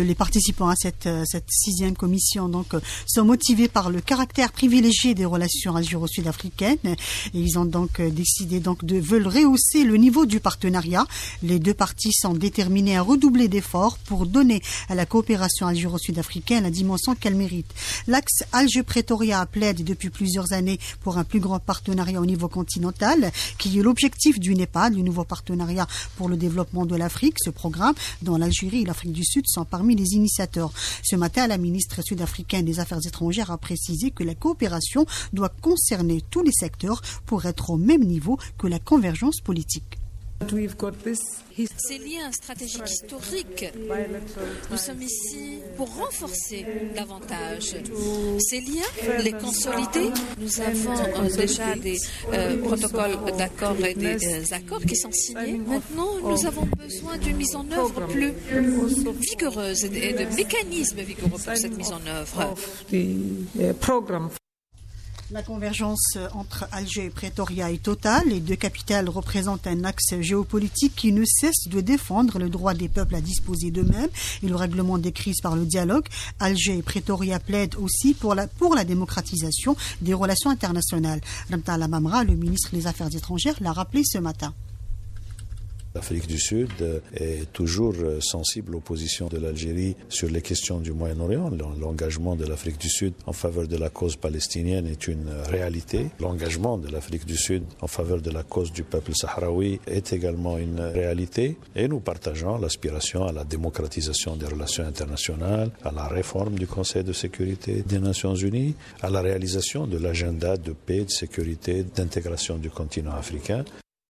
les participants à cette sixième commission sont motivés par le caractère privilégié des relations algéro-sud-africaines. Et ils ont donc décidé veulent rehausser le niveau du partenariat. Les deux parties sont déterminées à redoubler d'efforts pour donner à la coopération algéro-sud-africaine la dimension qu'elle mérite. L'axe Alger-Pretoria plaide depuis plusieurs années pour un plus grand partenariat au niveau continental, qui est l'objectif du NEPAD, le nouveau partenariat pour le développement de l'Afrique. Ce programme, dont l'Algérie et l'Afrique du Sud sont parmi les initiateurs. Ce matin, la ministre sud-africaine des Affaires étrangères a précisé que la coopération doit concerner tous les secteurs pour être au même niveau que la convergence politique. Ces liens stratégiques historiques, nous sommes ici pour renforcer davantage ces liens, les consolider. Nous avons déjà des protocoles d'accord et des accords qui sont signés. Maintenant, nous avons besoin d'une mise en œuvre plus vigoureuse et de mécanismes vigoureux pour cette mise en œuvre. La convergence entre Alger et Pretoria est totale. Les deux capitales représentent un axe géopolitique qui ne cesse de défendre le droit des peuples à disposer d'eux-mêmes et le règlement des crises par le dialogue. Alger et Pretoria plaident aussi pour la démocratisation des relations internationales. Ramtala Mamra, le ministre des Affaires étrangères, l'a rappelé ce matin. L'Afrique du Sud est toujours sensible aux positions de l'Algérie sur les questions du Moyen-Orient. L'engagement de l'Afrique du Sud en faveur de la cause palestinienne est une réalité. L'engagement de l'Afrique du Sud en faveur de la cause du peuple sahraoui est également une réalité. Et nous partageons l'aspiration à la démocratisation des relations internationales, à la réforme du Conseil de sécurité des Nations Unies, à la réalisation de l'agenda de paix, de sécurité, d'intégration du continent africain.